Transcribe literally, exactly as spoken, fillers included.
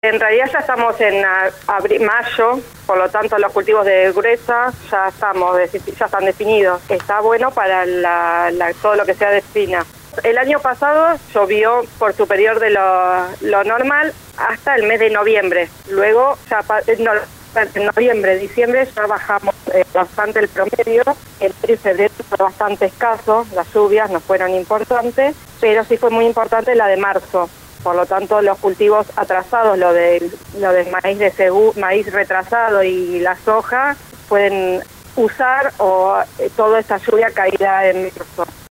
En realidad ya estamos en abril, mayo, por lo tanto los cultivos de gruesa ya estamos ya están definidos. Está bueno para la, la, todo lo que sea de espina. El año pasado llovió por superior de lo, lo normal hasta el mes de noviembre. Luego, ya no, en noviembre, diciembre ya bajamos eh, bastante el promedio. El febrero fue bastante escaso, las lluvias no fueron importantes, pero sí fue muy importante la de marzo. Por lo tanto, los cultivos atrasados, lo de lo del maíz de cebú, maíz retrasado y la soja, pueden usar o eh, toda esta lluvia caída en marzo.